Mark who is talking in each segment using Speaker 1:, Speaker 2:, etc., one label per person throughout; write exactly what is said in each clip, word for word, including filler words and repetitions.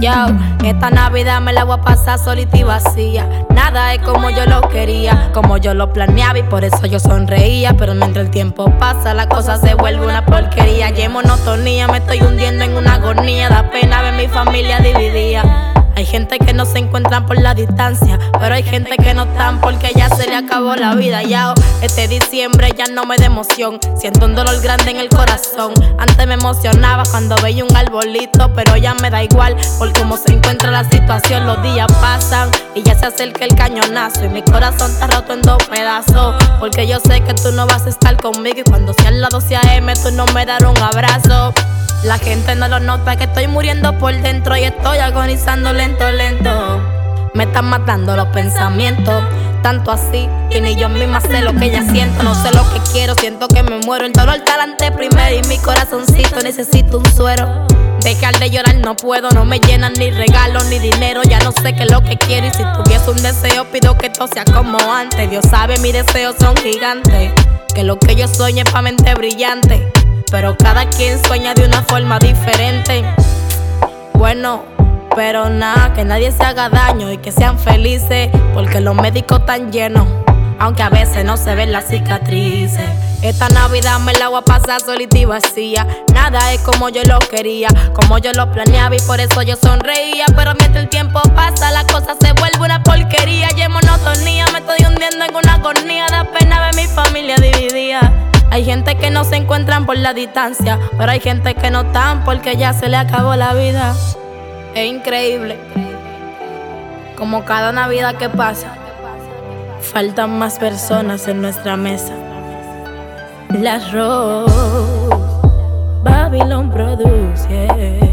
Speaker 1: Yo, esta Navidad me la voy a pasar solita y vacía. Nada es como yo lo quería, como yo lo planeaba y por eso yo sonreía. Pero mientras el tiempo pasa, la cosa se vuelve una porquería. Y en monotonía me estoy hundiendo en una agonía. Da pena ver mi familia dividida. Hay gente que no se encuentran por la distancia, pero hay gente que no están porque ya se le acabó la vida. Ya este diciembre ya no me da emoción, siento un dolor grande en el corazón. Antes me emocionaba cuando veía un arbolito, pero ya me da igual por cómo se encuentra la situación. Los días pasan y ya se acerca el cañonazo y mi corazón está roto en dos pedazos, porque yo sé que tú no vas a estar conmigo y cuando sea las doce a eme tú no me darás un abrazo. La gente no lo nota que estoy muriendo por dentro y estoy agonizando lento, lento. Me están matando los pensamientos, tanto así que ni yo misma sé lo que ya siento. No sé lo que quiero, siento que me muero. El dolor talante primero y mi corazoncito necesito un suero. Dejar de llorar no puedo, no me llenan ni regalos ni dinero. Ya no sé qué es lo que quiero y si tuviese un deseo pido que todo sea como antes. Dios sabe mis deseos son gigantes, que lo que yo sueño es pa' mente brillante, pero cada quien sueña de una forma diferente. Bueno, pero nada, que nadie se haga daño y que sean felices, porque los médicos están llenos, aunque a veces no se ven las cicatrices. Esta Navidad me la voy a pasar solita y vacía. Nada es como yo lo quería, como yo lo planeaba y por eso yo sonreía. Pero mientras el tiempo pasa, la cosa se vuelve una porquería. Y en monotonía me estoy hundiendo en una agonía. Da pena ver mi familia dividida. Hay gente que no se encuentran por la distancia, pero hay gente que no están porque ya se le acabó la vida. Es increíble como cada Navidad que pasa faltan más personas en nuestra mesa. Las Rose, Babylon produce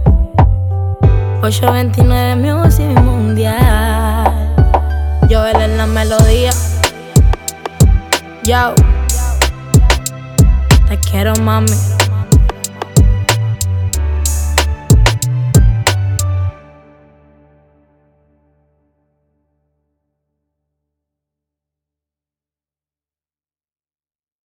Speaker 1: ocho veintinueve Music Mundial. Joel en la melodía. Yo te quiero, mami.